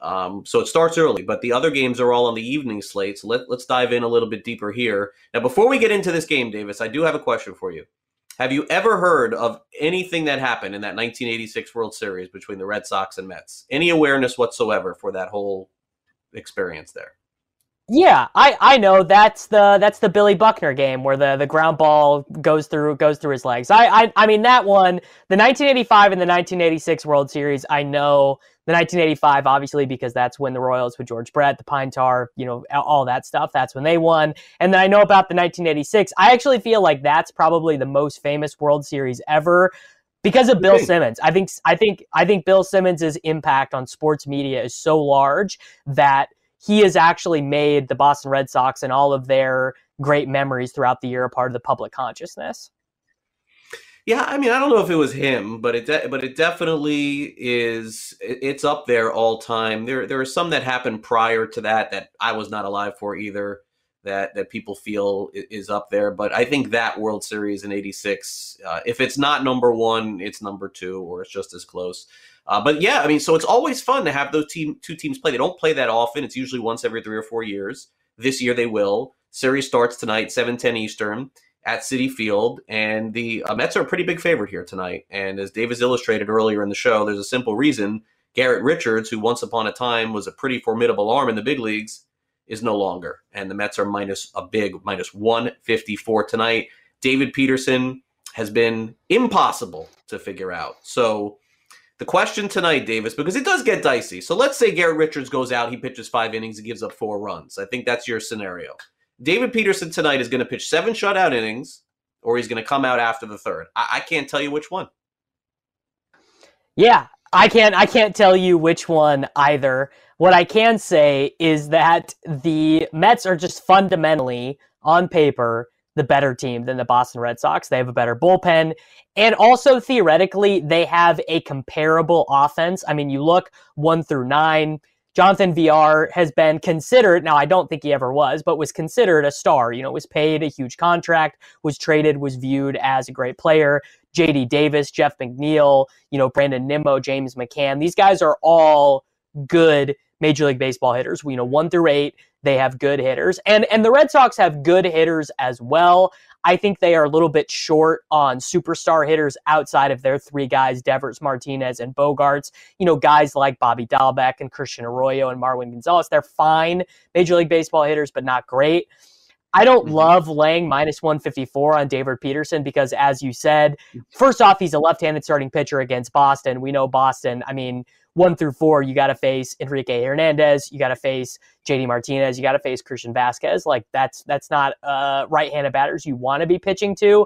so it starts early, but the other games are all on the evening slate, so let's dive in a little bit deeper here. Now, before we get into this game, Davis, I do have a question for you. Have you ever heard of anything that happened in that 1986 World Series between the Red Sox and Mets? Any awareness whatsoever for that whole experience there? Yeah, I know that's the Billy Buckner game where the ground ball goes through his legs. I mean that one, the 1985 and the 1986 World Series. I know the 1985 obviously because that's when the Royals with George Brett, the Pine Tar, all that stuff. That's when they won. And then I know about the 1986. I actually feel like that's probably the most famous World Series ever because of Bill Simmons. I think Bill Simmons' impact on sports media is so large that he has actually made the Boston Red Sox and all of their great memories throughout the year a part of the public consciousness. Yeah, I don't know if it was him, but it definitely is. It's up there all time. There are some that happened prior to that I was not alive for either. That people feel is up there, but I think that World Series in '86, if it's not number one, it's number two, or it's just as close. But yeah, so it's always fun to have those two teams play. They don't play that often. It's usually once every 3 or 4 years. This year they will. Series starts tonight, 7:10 Eastern at Citi Field, and the Mets are a pretty big favorite here tonight. And as Davis illustrated earlier in the show, there's a simple reason. Garrett Richards, who once upon a time was a pretty formidable arm in the big leagues, is no longer. And the Mets are minus 154 tonight. David Peterson has been impossible to figure out. So the question tonight, Davis, because it does get dicey. So let's say Garrett Richards goes out, he pitches 5 innings, he gives up 4 runs. I think that's your scenario. David Peterson tonight is going to pitch 7 shutout innings, or he's going to come out after the third. I can't tell you which one. Yeah, I can't tell you which one either. What I can say is that the Mets are just fundamentally, on paper, the better team than the Boston Red Sox. They have a better bullpen. And also, theoretically, they have a comparable offense. You look 1 through 9. Jonathan Villar has been considered, now I don't think he ever was, but was considered a star. Was paid a huge contract, was traded, was viewed as a great player. J.D. Davis, Jeff McNeil, Brandon Nimmo, James McCann. These guys are all good Major League Baseball hitters. 1 through 8, they have good hitters. And the Red Sox have good hitters as well. I think they are a little bit short on superstar hitters outside of their 3 guys, Devers, Martinez, and Bogarts. Guys like Bobby Dahlbeck and Christian Arroyo and Marwin Gonzalez. They're fine Major League Baseball hitters, but not great. I don't love laying minus 154 on David Peterson because, as you said, first off, he's a left-handed starting pitcher against Boston. We know Boston, 1 through 4, you got to face Enrique Hernandez, you got to face JD Martinez, you got to face Christian Vasquez. That's not right-handed batters you want to be pitching to.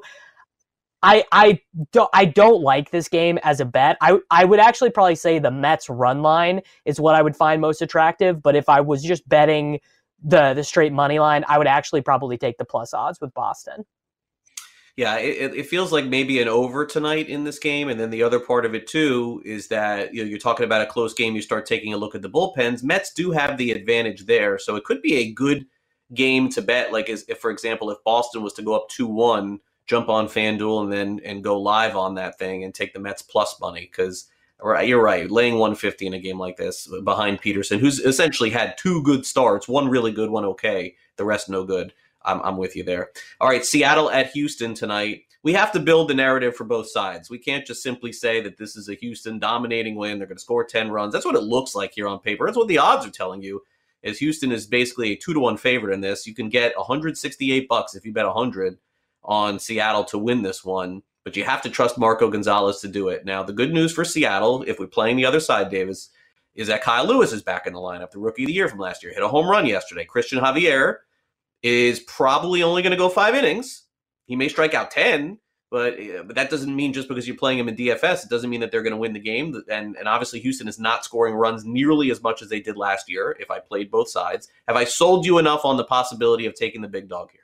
I don't like this game as a bet. I would actually probably say the Mets run line is what I would find most attractive. But if I was just betting the straight money line, I would actually probably take the plus odds with Boston. Yeah, it feels like maybe an over tonight in this game. And then the other part of it, too, is that you're talking about a close game. You start taking a look at the bullpens. Mets do have the advantage there. So it could be a good game to bet. Like, if, for example, if Boston was to go up 2-1, jump on FanDuel and go live on that thing and take the Mets plus money. Because Right, you're right. Laying 150 in a game like this behind Peterson, who's essentially had 2 good starts, one really good, one okay, the rest no good. I'm with you there. All right, Seattle at Houston tonight. We have to build the narrative for both sides. We can't just simply say that this is a Houston dominating win. They're going to score 10 runs. That's what it looks like here on paper. That's what the odds are telling you. Is Houston is basically a 2-1 favorite in this. You can get $168 if you bet 100 on Seattle to win this one. But you have to trust Marco Gonzalez to do it. Now, the good news for Seattle, if we're playing the other side, Davis, is that Kyle Lewis is back in the lineup, the rookie of the year from last year. Hit a home run yesterday. Christian Javier is probably only going to go 5 innings. He may strike out 10, but that doesn't mean just because you're playing him in DFS, it doesn't mean that they're going to win the game. And obviously, Houston is not scoring runs nearly as much as they did last year, if I played both sides. Have I sold you enough on the possibility of taking the big dog here?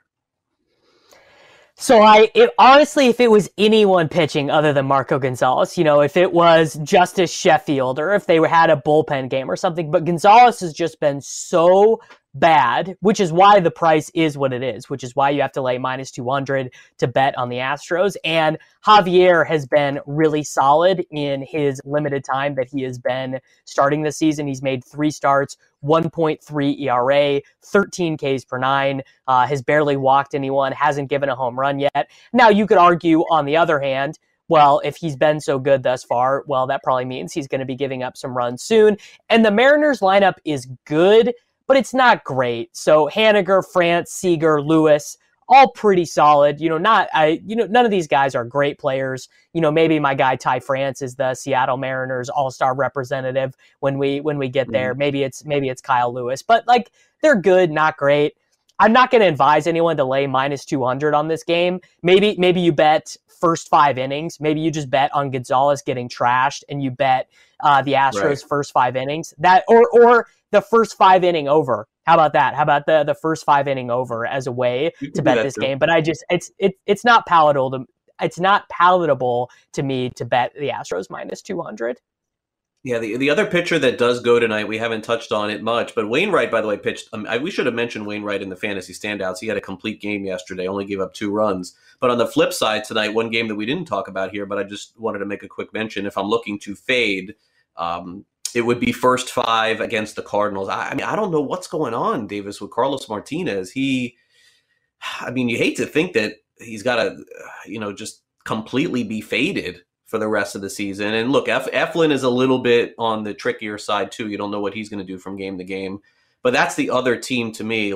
So honestly, if it was anyone pitching other than Marco Gonzalez, if it was Justice Sheffield or if they had a bullpen game or something, but Gonzalez has just been so bad, which is why the price is what it is, which is why you have to lay minus 200 to bet on the Astros. And Javier has been really solid in his limited time that he has been starting this season. He's made 3 starts, 1.3 ERA, 13 Ks per 9, has barely walked anyone, hasn't given a home run yet. Now, you could argue, on the other hand, well, if he's been so good thus far, well, that probably means he's going to be giving up some runs soon. And the Mariners lineup is good, but it's not great. So Haniger, France, Seager, Lewis, all pretty solid. None of these guys are great players. Maybe my guy Ty France is the Seattle Mariners all-star representative when we get there. Maybe it's Kyle Lewis, but they're good, not great. I'm not going to advise anyone to lay minus 200 on this game. Maybe you bet first 5 innings. Maybe you just bet on Gonzalez getting trashed and you bet the Astros first 5 innings. That or the first 5 inning over. How about that? How about the first 5 inning over as a way to bet this game? But it's not palatable. It's not palatable to me to bet the Astros minus 200. Yeah, the other pitcher that does go tonight, we haven't touched on it much, but Wainwright, by the way, pitched. We should have mentioned Wainwright in the fantasy standouts. He had a complete game yesterday, only gave up 2 runs. But on the flip side tonight, one game that we didn't talk about here, but I just wanted to make a quick mention. If I'm looking to fade, it would be first 5 against the Cardinals. I don't know what's going on, Davis, with Carlos Martinez. You hate to think that he's got to, just completely be faded for the rest of the season. And look, Eflin is a little bit on the trickier side too. You don't know what he's going to do from game to game. But that's the other team to me.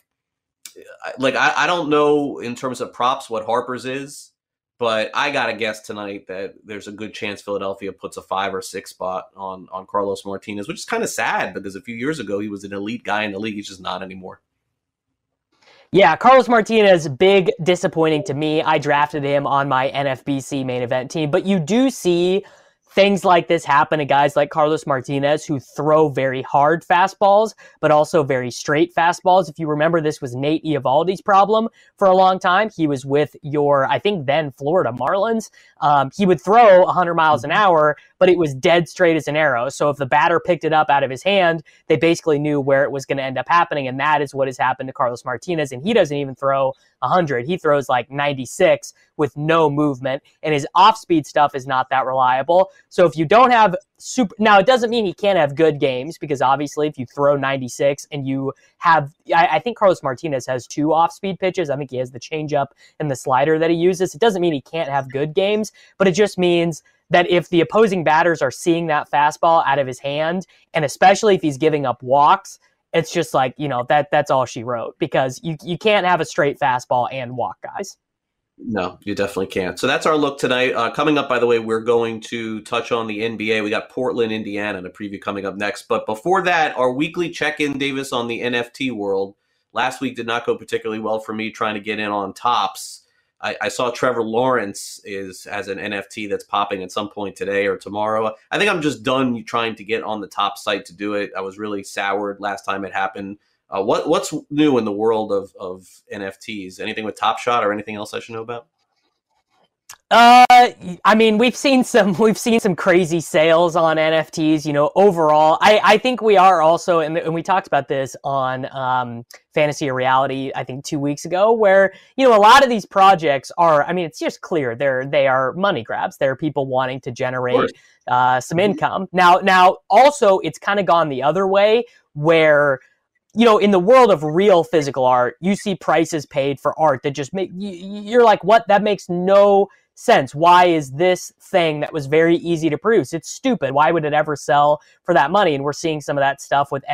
I don't know in terms of props what Harper's is, but I got to guess tonight that there's a good chance Philadelphia puts a 5 or 6 spot on Carlos Martinez, which is kind of sad because a few years ago he was an elite guy in the league. He's just not anymore. Yeah, Carlos Martinez, big disappointing to me. I drafted him on my NFBC main event team, but you do see things like this happen to guys like Carlos Martinez who throw very hard fastballs, but also very straight fastballs. If you remember, this was Nate Eovaldi's problem for a long time. He was with I think then Florida Marlins. He would throw 100 miles an hour, but it was dead straight as an arrow. So if the batter picked it up out of his hand, they basically knew where it was going to end up happening. And that is what has happened to Carlos Martinez. And he doesn't even throw 100. He throws 96 with no movement, and his off-speed stuff is not that reliable. So if you don't have now it doesn't mean he can't have good games, because obviously if you throw 96 and you have, I think Carlos Martinez has 2 off-speed pitches. I think he has the changeup and the slider that he uses. It doesn't mean he can't have good games, but it just means that if the opposing batters are seeing that fastball out of his hand, and especially if he's giving up walks, it's just that's all she wrote, because you can't have a straight fastball and walk guys. No, you definitely can't. So that's our look tonight. Coming up, by the way, we're going to touch on the NBA. We got Portland, Indiana, and a preview coming up next. But before that, our weekly check-in, Davis, on the NFT world. Last week did not go particularly well for me trying to get in on Topps. I saw Trevor Lawrence has an NFT that's popping at some point today or tomorrow. I think I'm just done trying to get on the Topps site to do it. I was really soured last time it happened. What's new in the world of NFTs? Anything with Top Shot or anything else I should know about? I mean, we've seen some crazy sales on NFTs. Overall, I think we are also, and we talked about this on Fantasy or Reality, I think 2 weeks ago, where a lot of these projects are. I mean, it's just clear they are money grabs. There are people wanting to generate some income. Now, also, it's kind of gone the other way, where in the world of real physical art, you see prices paid for art that just make you're like, what? That makes no sense. Why is this thing that was very easy to produce? It's stupid. Why would it ever sell for that money? And we're seeing some of that stuff with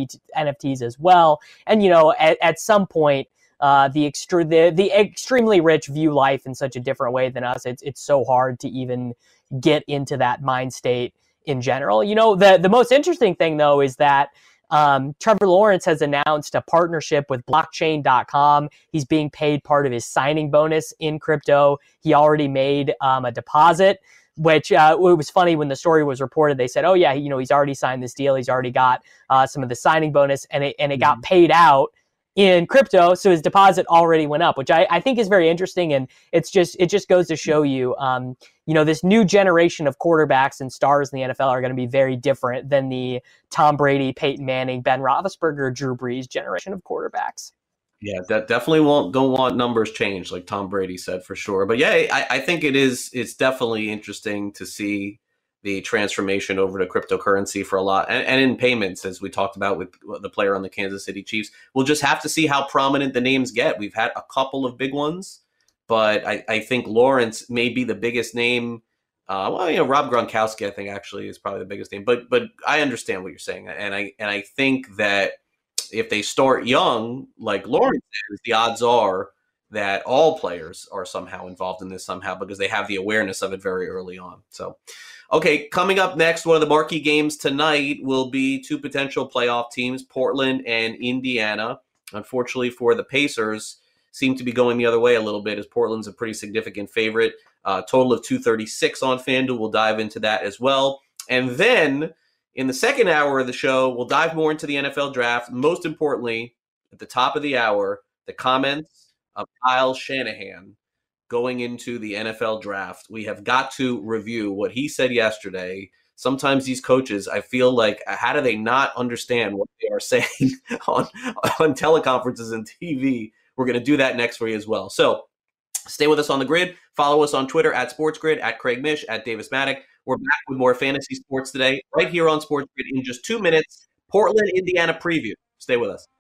NFTs as well. And at some point, the extremely rich view life in such a different way than us. It's so hard to even get into that mind state in general. The most interesting thing though is that Trevor Lawrence has announced a partnership with blockchain.com. He's being paid part of his signing bonus in crypto. He already made a deposit, which it was funny when the story was reported. They said, oh yeah, he's already signed this deal. He's already got some of the signing bonus, and it got paid out in crypto. So his deposit already went up, which I think is very interesting. And it just goes to show you, this new generation of quarterbacks and stars in the NFL are going to be very different than the Tom Brady, Peyton Manning, Ben Roethlisberger, Drew Brees generation of quarterbacks. Yeah, that definitely don't want numbers changed, like Tom Brady said, for sure. But yeah, I think it's definitely interesting to see the transformation over to cryptocurrency for a lot, and in payments, as we talked about with the player on the Kansas City Chiefs. We'll just have to see how prominent the names get. We've had a couple of big ones, but I think Lawrence may be the biggest name. Rob Gronkowski, I think, actually is probably the biggest name. But I understand what you're saying, and I think that if they start young, like Lawrence is, the odds are that all players are somehow involved in this somehow, because they have the awareness of it very early on. So, okay, coming up next, one of the marquee games tonight will be two potential playoff teams, Portland and Indiana. Unfortunately for the Pacers, seem to be going the other way a little bit, as Portland's a pretty significant favorite. Total of 236 on FanDuel. We'll dive into that as well. And then in the second hour of the show, we'll dive more into the NFL draft. Most importantly, at the top of the hour, the comments of Kyle Shanahan going into the NFL draft. We have got to review what he said yesterday. Sometimes these coaches, I feel like, how do they not understand what they are saying on teleconferences and TV? We're going to do that next for you as well. So stay with us on the grid. Follow us on Twitter at SportsGrid, at Craig Mish, at Davis Maddock. We're back with more fantasy sports today, right here on SportsGrid in just 2 minutes. Portland, Indiana preview. Stay with us.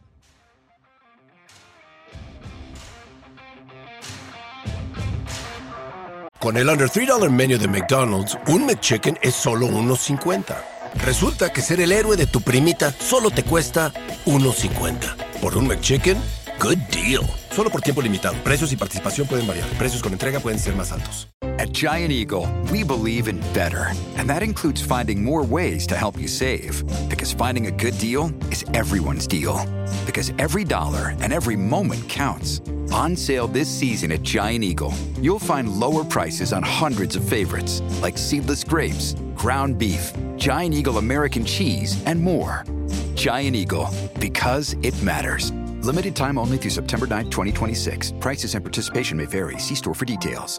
Con el Under $3 Menu de McDonald's, un McChicken es solo $1.50. Resulta que ser el héroe de tu primita solo te cuesta $1.50. Por un McChicken, good deal. Solo por tiempo limitado. Precios y participación pueden variar. Precios con entrega pueden ser más altos. At Giant Eagle, we believe in better. And that includes finding more ways to help you save. Because finding a good deal is everyone's deal. Because every dollar and every moment counts. On sale this season at Giant Eagle, you'll find lower prices on hundreds of favorites, like seedless grapes, ground beef, Giant Eagle American cheese, and more. Giant Eagle, because it matters. Limited time only through September 9, 2026. Prices and participation may vary. See store for details.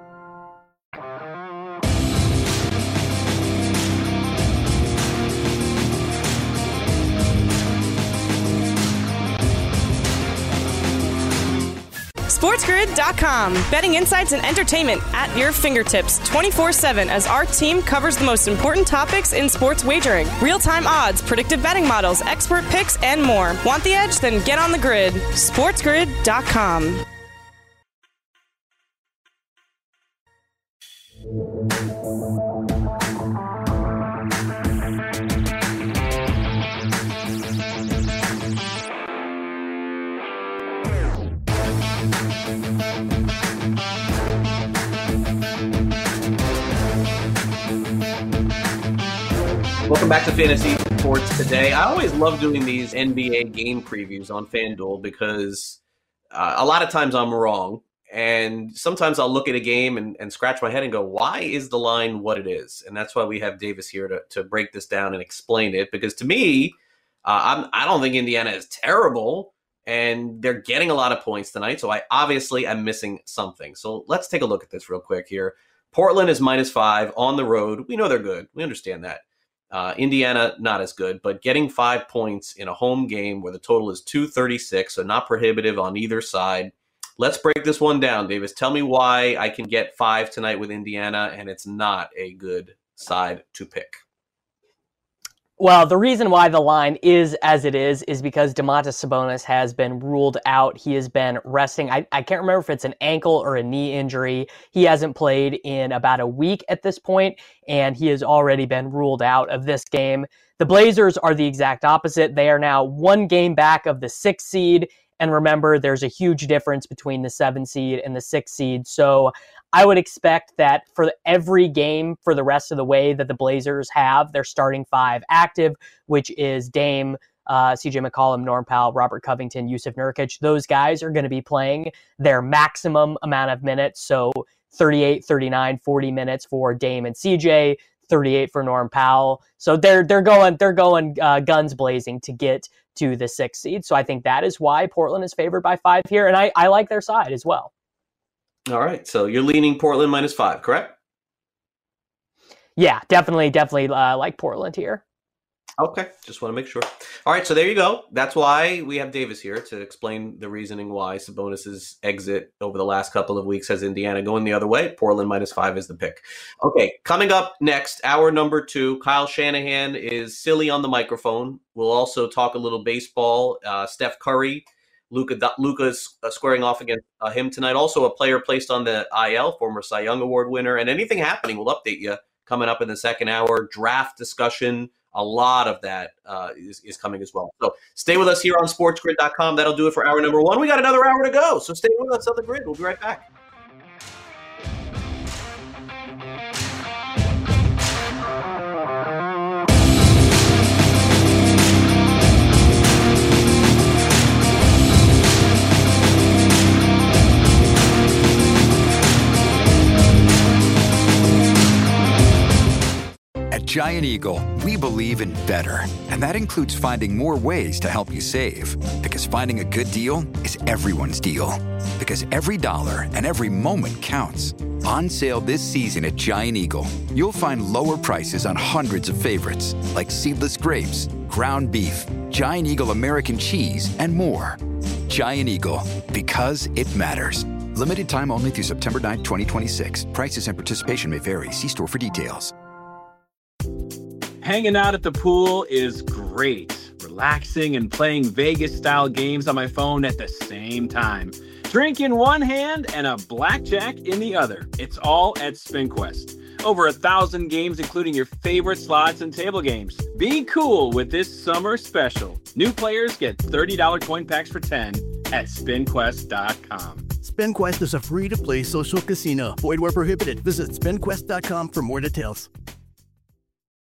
SportsGrid.com. Betting insights and entertainment at your fingertips 24/7 as our team covers the most important topics in sports wagering. Real-time odds, predictive betting models, expert picks, and more. Want the edge? Then get on the grid. SportsGrid.com. Welcome back to Fantasy Sports Today. I always love doing these NBA game previews on FanDuel because a lot of times I'm wrong. And sometimes I'll look at a game and scratch my head and go, why is the line what it is? And that's why we have Davis here to break this down and explain it. Because to me, I don't think Indiana is terrible. and they're getting a lot of points tonight. So I obviously am missing something. So let's take a look at this real quick here. Portland is -5 on the road. We know they're good. We understand that. Indiana, not as good, but getting 5 points in a home game where the total is 236, so not prohibitive on either side. Let's break this one down, Davis. Tell me why I can get 5 tonight with Indiana, and it's not a good side to pick. Well, the reason why the line is as it is because Domantas Sabonis has been ruled out. He has been resting. I can't remember if it's an ankle or a knee injury. He hasn't played in about a week at this point, and he has already been ruled out of this game. The Blazers are the exact opposite. They are now 1 game back of the 6th seed. And remember, there's a huge difference between the 7 seed and the 6 seed. So I would expect that for every game for the rest of the way that the Blazers have their starting 5 active, which is Dame, CJ McCollum, Norm Powell, Robert Covington, Jusuf Nurkic, those guys are going to be playing their maximum amount of minutes. So 38, 39, 40 minutes for Dame and CJ, 38 for Norm Powell. So they're going guns blazing to get to the 6th seed. So I think that is why Portland is favored by 5 here. And I like their side as well. All right. So you're leaning Portland -5, correct? Yeah, definitely like Portland here. Okay. Just want to make sure. All right. So there you go. That's why we have Davis here to explain the reasoning why Sabonis's exit over the last couple of weeks has Indiana going the other way. Portland -5 is the pick. Okay. Coming up next, hour number 2, Kyle Shanahan is silly on the microphone. We'll also talk a little baseball. Steph Curry, Luka is squaring off against him tonight. Also a player placed on the IL, former Cy Young Award winner. And anything happening, we'll update you coming up in the second hour. Draft discussion. A lot of that is coming as well. So stay with us here on sportsgrid.com. That'll do it for hour number 1. We got another hour to go. So stay with us on the grid. We'll be right back. At Giant Eagle, we believe in better, and that includes finding more ways to help you save. Because finding a good deal is everyone's deal. Because every dollar and every moment counts. On sale this season at Giant Eagle, you'll find lower prices on hundreds of favorites, like seedless grapes, ground beef, Giant Eagle American cheese, and more. Giant Eagle, because it matters. Limited time only through September 9, 2026. Prices and participation may vary. See store for details. Hanging out at the pool is great. Relaxing and playing Vegas-style games on my phone at the same time. Drink in one hand and a blackjack in the other. It's all at SpinQuest. Over 1,000 games, including your favorite slots and table games. Be cool with this summer special. New players get $30 coin packs for 10 at SpinQuest.com. SpinQuest is a free-to-play social casino. Void where prohibited. Visit SpinQuest.com for more details.